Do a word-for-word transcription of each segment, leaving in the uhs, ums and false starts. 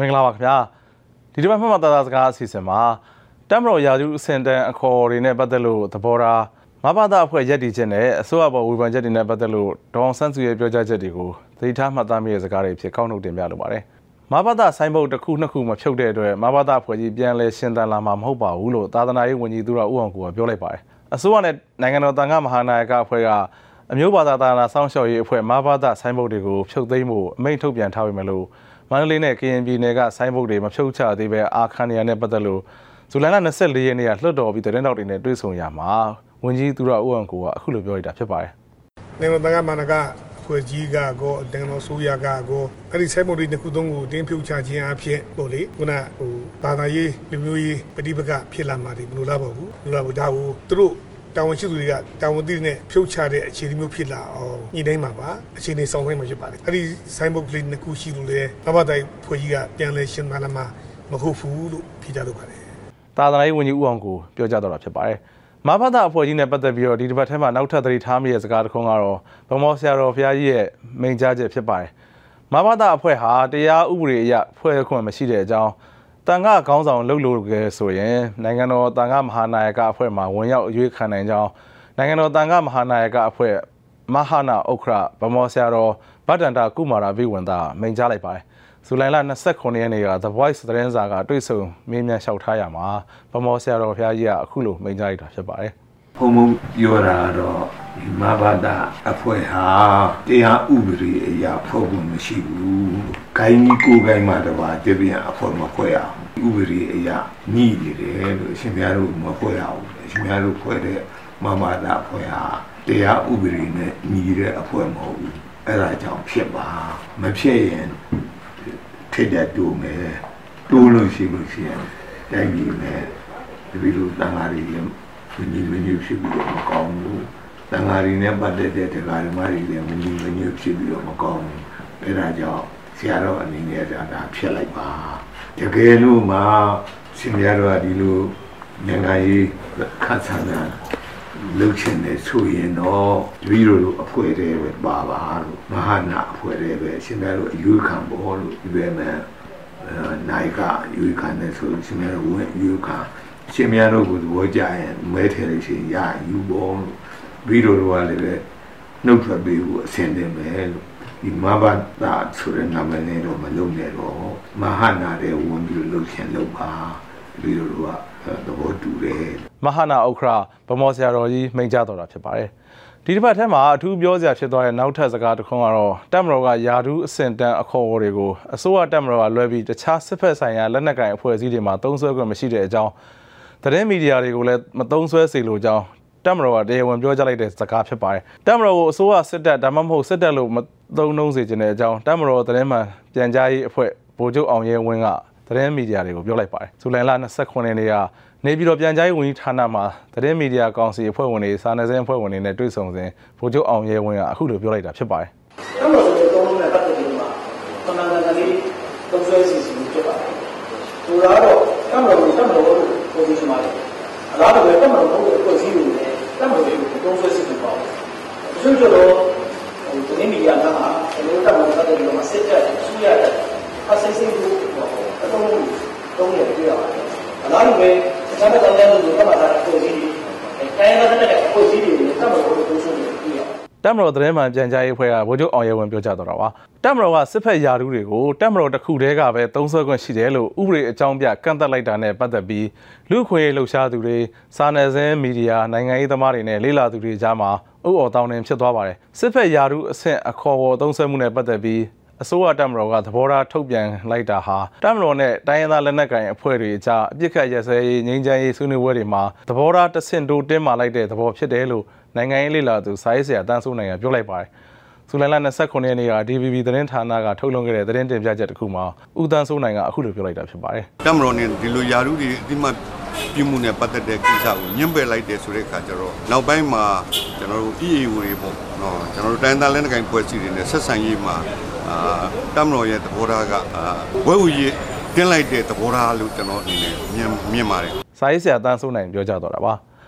မင်္ဂလာပါခင်ဗျာဒီတစ်ပတ်မှတ်မှတ်သားသားစကားအစီအစဉ်မှာတမ်မတော်ရာထူးအဆင့်တန်းအခေါ်တွေနဲ့ပတ်သက်လို့သဘောထားမဘာသာအဖွဲ့ရက်တည်ခြင်းနဲ့အစိုးရဘော်ဝေဖန်ချက်တွေနဲ့ပတ်သက်လို့ဒေါအောင်ဆန်းစုရဲ့ပြောကြားချက်တွေကိုသတိထားမှတ်သားမိတဲ့စကားတွေဖြစ်ကောက်နှုတ်တင်ပြလိုပါတယ်မဘာသာဆိုင်းဘုတ်တစ်ခုနှစ်ခုမဖြုတ်တဲ့အတွက်မဘာသာအဖွဲ့ကြီးပြန်လဲရှင်းတန်လာမှာမဟုတ်ပါဘူးလို့သာသနာရေးဝန်ကြီးသူတော်ဦးအောင်ကိုကပြောလိုက်ပါတယ်အစိုးရနဲ့နိုင်ငံတော်တန်ခါမဟာနာယကအဖွဲ့ကအမျိုးဘာသာသာနာစောင့်ရှောက်ရေးအဖွဲ့မဘာသာဆိုင်းဘုတ်တွေကိုဖြုတ်သိမ်းဖို့အမိန့်ထုတ်ပြန်ထားပေမဲ့လို့မန္တလေးနဲ့ကရင်ပြည်နယ်ကဆိုင်းဘုတ်တွေမဖြုတ်ချသေးပဲအာခန်နီယာနဲ့ပတ်သက်လို့ဇူလိုင်လ၂၄ရက်နေ့ကလွှတ်တော်ပြီးသတင်းတော်တွေနဲ့တွေ့ဆုံရမှာဝန်ကြီးသူတော်ဦးအောင်ကိုကအခုလိုပြောလိုက်တာဖြစ်ပါတယ်။နိုင်ငံတော်တန်ခါမဟာနာယကအဖွဲ့ကြီးကကောနိုင်ငံတော်ဆိုရကကောအဲ့ဒီဆိုင်းဘုတ်တွေတစ်ခုသုံးကိုတင်းဖြုတ်ချခြင်းအဖြစ်ပေါ့လေခုနဟိုဘာသာရေးလူမျိုးရေးပဋိပက္ခဖြစ်လာမှာဒီမလို့လားပေါ့ဘူးမလို့လားပေါ့ဒါကိုသူတို့တာဝန်ရှိသူတွေကတာဝန်သိနဲ့ဖြုတ်ချတဲ့အခြေအနေမျိုးဖြစ်လာအောင်ညှိနှိုင်းမှာပါအခြေအနေဆောင်ဆိုင်မှာဖြစ်ပါတယ်အဲ့ဒီဆိုင်းဘုတ်ကလေးနှစ်ခုရှိလို့လေမဘာတိုင်ဖွဲ့ကြီးကပြန်လဲရှင်းလာမှာမဟုတ်ဘူးလို့ဖြေကြလို့ပါတယ်သာသနာရေးဝန်ကြီးဦးအောင်ကိုပြောကြားတော့တာဖြစ်ပါတယ်မဘာသာအဖွဲ့ကြီးနဲ့ပတ်သက်ပြီးတော့ဒီတစ်ပတ်ထဲမှာနောက်ထပ်သတိထားမိတဲ့စကားတစ်ခုကတော့ဗမောဆရာတော်ဘုရားကြီးရဲ့မိန့်ကြားချက်ဖြစ်ပါတယ်မဘာသာအဖွဲ့ဟာတရားဥပဒေအရဖွဲ့ခွင့်မရှိတဲ့အကြောင်းတန်ခါခေါင်းဆောင်လှုပ်လို့ကဲဆိုရင်နိုင်ငံတော်တန်ခါမဟာနာယကအဖွဲ့မှာဝင်ရောက်အရွေးခံနိုင်ကြောင်းနိုင်ငံတော်တန်ခါမဟာနာယကအဖွဲ့မဟာနာဥက္ခရဗမောဆရာတော်ဗတ္တန္တကုမာရဘိဝန္တာမိန့်ကြားလိုက်ပါတယ်ဇူလိုင်လ၂၉ရက်နေ့က The Voice သတင်းစာကတွေ့ဆုံမေးမြန်းလျှောက်ထားရမှာဗမောဆရာတော်ဘုရားကြီးကအခုလိုမိန့်ကြားလိုက်တာဖြစ်ပါတယ်ဘုံဘုံပြောတာတော့ဒီမဘာသာအဖွဲ့ဟာတရားဥပဒေအရာဖွဲ့ဖို့မရှိဘူး။ဂိုင်းကြီးကိုဂိုင်းမှာတပါတပြင်းအဖွဲ့မဖွဲ့ရအောင်ဥပဒေအရာညှိနေတယ်လို့အရှင်များတို့မဖွဲ့ရဘူး။အရှင်များတို့ဖွဲ့တဲ့မဘာသာအဖွဲ့ဟာတရားဥပဒေနဲ့ညီတဲ့အဖွဲ့မဟုတ်ဘူး။အဲ့ဒါကြောင့်ဖြစ်ပါမဖြစ်ရင်ထိတဲ့တူမယ်တိုးလို့ရှိလို့ရှိရင်တိုင်းပြည်နဲ့ဒီလိုတန်ခါးတွေမညီမညွတ်ဖြစ်ပြီးတော့မကောင်းဘူးတန်ဃာတွေနဲ့ပတ်သက်တဲ့တရားဓမ္မတွေလည်းမညီမညွတ်ဖြစ်ပြီးတော့မကောင်းဘူးအဲဒါကြောင့်ဆရာတော်အနေနဲ့ဒါဒါဖြစ်လိုက်ပါတကယ်လို့မှရှင်ပြတော်ကဒီလိုနိုင်ငံရေးခတ်ဆန်းတာလှုပ်ရှင်နေဆိုရင်တော့တပည့်တော်တို့အဖွဲ့တည်းပဲပါပါလို့မဟာနာအဖွဲ့တည်းပဲရှင်ပြတော်အယူခံပေါ်လို့ဒီပဲမဲ့နိုင်ကအယူခံနေဆိုရှင်ပြတော်ဝင်အယူခံရှင်များတို့ကိုသဘောကျရင်မဲထဲလို့ရှိရင်ရယူပေါ်လို့ပြီးတော့ကလည်းပဲနှုတ်ထွက်ပေးဖို့အဆင်သင့်ပဲလို့ဒီမဘာသာဆိုတဲ့နာမည်နဲ့တော့မလုံးနဲ့တော့မဟာနာတဲ့ဝင်ပြီးလှုပ်ရှင်လှုပ်ပါပြီးတော့ကသဘောတူတယ်မဟာနာဥက္ခရဗမောဆရာတော်ကြီးမိန့်ကြားတော်တာဖြစ်ပါတယ်ဒီတစ်ပတ်ထဲမှာအထူးပြောစရာဖြစ်သွားတဲ့နောက်ထပ်စကားတစ်ခုကတော့တပ်မတော်ကယာဒူးအဆင့်တန်းအခေါ်အဝေါ်တွေကိုအစိုးရတပ်မတော်ကလွှဲပြီးတခြားစစ်ဖက်ဆိုင်ရာလက်နက်ကိုင်အဖွဲ့အစည်းတွေမှာသုံးစွဲခွင့်မရှိတဲ့အကြောင်းသတင်းမီဒီယာတွေကိုလည်းမသုံးစွဲစေလိုကြောင်းတပ်မတော်ကတရားဝင်ပြောကြားလိုက်တဲ့စကားဖြစ်ပါတယ်တပ်မတော်ကိုအစိုးရစစ်တပ်ဒါမှမဟုတ်စစ်တပ်လို့မသုံးနှုံးစေချင်တဲ့အကြောင်းတပ်မတော်သတင်းမှန်ပြန်ကြားရေးအဖွဲ့ဗိုလ်ချုပ်အောင်ရဲဝင်းကသတင်းမီဒီယာတွေကိုပြောလိုက်ပါတယ်ဇူလိုင်လ၂၉ရက်နေ့ကနေပြည်တော်ပြန်ကြားရေးဝန်ကြီးဌာနမှာသတင်းမီဒီယာကောင်စီအဖွဲ့ဝင်တွေစာနယ်ဇင်းအဖွဲ့ဝင်တွေနဲ့တွေ့ဆုံစဉ်ဗိုလ်ချုပ်အောင်ရဲဝင်းကအခုလိုပြောလိုက်တာဖြစ်ပါတယ်တပ်မတော်ရဲ့သုံးလုံးနဲ့ပတ်သက်ပြီးမှခဏခဏလေးသုံးစွဲစီစဉ်ဖြစ်ပါတယ်ဆိုတော့တပ်မတော်ကိုတပ်မတော်ကိုပုံစံမှာအလားတူပဲတပ်မတော်ကိုအဖွဲ့အစည်းတွေနဲ့တပ်မတော်ကိုသုံးစွဲစီစဉ်ပါဘူးတချို့ကျတော့ဟိုသတင်းမီဒီယာကမှကျွန်တော်တပ်မတော်ပတ်သက်ပြီးတော့စစ်တပ်ဆူရတဲ့အစိစိကိုအသုံးလို့သုံးရပြရပါတယ်အလားတူပဲစမ်းသပ်တဲ့လူတွေတပ်မတော်အဖွဲ့အစည်းတွေတိုင်းရင်းသားတဲ့အဖွဲ့အစည်းတွေနဲ့တပ်မတော်ကိုသုံးစွဲနေပြရတပ်မတော်သတင်းမှန်ပြန်ကြားရေးအဖွဲ့ကဗိုလ်ချုပ်အောင်ရဲဝင်းပြောကြားတော့တာပါတပ်မတော်ကစစ်ဖက်ယာဒူးတွေကိုတပ်မတော်တစ်ခုတည်းကပဲသုံးစွဲခွင့်ရှိတယ်လို့ဥပဒေအကြောင်းပြကန့်သက်လိုက်တာနဲ့ပတ်သက်ပြီးလူ့ခွင့်ရေးလှုပ်ရှားသူတွေစာနယ်ဇင်းမီဒီယာနိုင်ငံရေးသမားတွေနဲ့လေ့လာသူတွေကြားမှာဥအော်တောင်းတင်ဖြစ်သွားပါတယ်စစ်ဖက်ယာဒူးအဆင့်အခေါ်အဝေါ်သုံးစွဲမှုနဲ့ပတ်သက်ပြီးအစိုးရတပ်မတော်ကသဘောထားထုတ်ပြန်လိုက်တာဟာတပ်မတော်နဲ့တိုင်းရင်းသားလက်နက်ကိုင်အဖွဲ့တွေအကြားအပြစ်ခတ်ရစဲရေးငြိမ်းချမ်းရေးဆွေးနွေးပွဲတွေမှာသဘောထားတဆင့်တိုးတင်းမာလိုက်တဲ့သဘောဖြစ်တယ်လို့နိုင်ငံရေးလေ့လာသူစာရေးဆရာတန်းစိုးနိုင်ကပြောလိုက်ပါတယ်ဇူလိုင်လ၂၉ရက်နေ့က ဒီ ဗီ ဘီ သတင်းဌာနကထုတ်လွှင့်ခဲ့တဲ့သတင်းတင်ပြချက်တစ်ခုမှာဦးတန်းစိုးနိုင်ကအခုလိုပြောလိုက်တာဖြစ်ပါတယ်တပ်မတော်နဲ့ဒီလိုယာရုတွေအတိမတ်ပြမှုနဲ့ပတ်သက်တဲ့ကိစ္စကိုညှင်းပယ်လိုက်တယ်ဆိုတဲ့အခါကျတော့နောက်ပိုင်းမှာကျွန်တော်တို့ E A O တွေပေါ့နော်ကျွန်တော်တို့တိုင်းသားလက်နက်ကိုင်ဖွဲ့စည်းတွေနဲ့ဆက်ဆံရေးမှာအာတပ်မတော်ရဲ့သဘောထားကဝဲဝီတင်းလိုက်တဲ့သဘောထားလို့ကျွန်တော်အနေနဲ့မြင်မြင်ပါတယ်စာရေးဆရာတန်းစိုးနိုင်ပြောကြားတော့တာပါဒီ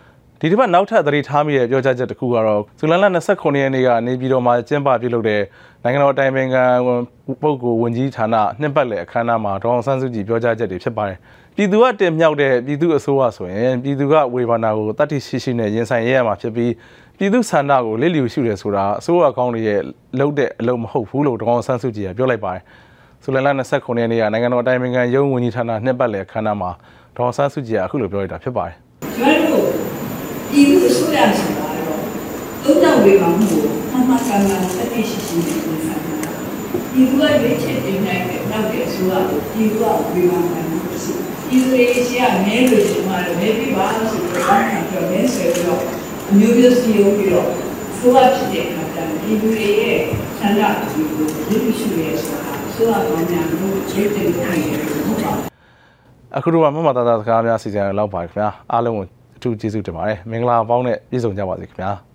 ဒီတစ်ပတ်နောက်ထပ်သတိထားမိတဲ့ပြောကြားချက်တစ်ခုကတော့ဇူလိုင်လနှစ်ခုရက်နေ့ကနေပြည်တော်မှာကျင်းပပြုလုပ်တဲ့နိုင်ငံတော်တိုင်ပင်ခံပုဂ္ဂိုလ်ဝန်ကြီးဌာနနှစ်ပတ်လည်အခမ်းအနားမှာဒေါအောင်ဆန်းစုကြည်ပြောကြားချက်တွေဖြစ်ပါတယ်ပြည်သူကတင်မြှောက်တဲ့ပြည်သူအစိုးရဆိုရင်ပြည်သူကဝေဖန်တာကိုတတ်သိရှိရှိနဲ့ရင်ဆိုင်ရရမှာဖြစ်ပြီးပြည်သူဆန္ဒကိုလစ်လျူရှုတယ်ဆိုတာအစိုးရအကောင့်တွေရဲ့လုပ်တဲ့အလုပ်မဟုတ်ဘူးလို့ဒေါအောင်ဆန်းစုကြည်ကပြောလိုက်ပါတယ်ဇူလိုင်လနှစ်ခုရက်နေ့ကနိုင်ငံတော်တိုင်ပင်ခံရုံးဝန်ကြီးဌာနနှစ်ပတ်လည်အခမ်းအနားမှာဒေါအောင်ဆန်းစုကြည်ကအခုလိုပြောလိုက်တာဖြစ်ပါတယ်ပြည်သူ့အစိုးရဆိုတာတော့သုံးတော့ဝေဖန်မှုကိုမှန်မှန်ကန်ကန်တတိရှိရှိနဲ့ဝန်ဆောင်တာပြည်သူ့ရဲ့ရွေးချယ်တင်နိုင်တဲ့နောက်တဲ့အစိုးရကိုပြည်သူ့ကဝေဖန်နိုင်မှုရှိပြည်သူတွေရှိရမဲလို့ရှိမှလည်းမဲပြပါဆိုတော့ဘာမှပြောနေစေတော့အမျိုးမျိုးစီရုံးပြီးတော့ဆိုရဖြစ်တဲ့အခါကျရင်ပြည်သူတွေရဲ့ဆန္ဒကိုလူလူရှိရဲဆိုတာဆိုရကောင်းများလို့ခြေတင်နိုင်တယ်ဟုတ်ပါအခုတော့မမသားသားစကားများစီစဉ်လောက်ပါခင်ဗျာအားလုံးကိုအထူးကျေးဇူးတင်ပါတယ်မင်္ဂလာပေါင်းနဲ့ပြည့်စုံကြပါစေခင်ဗျာ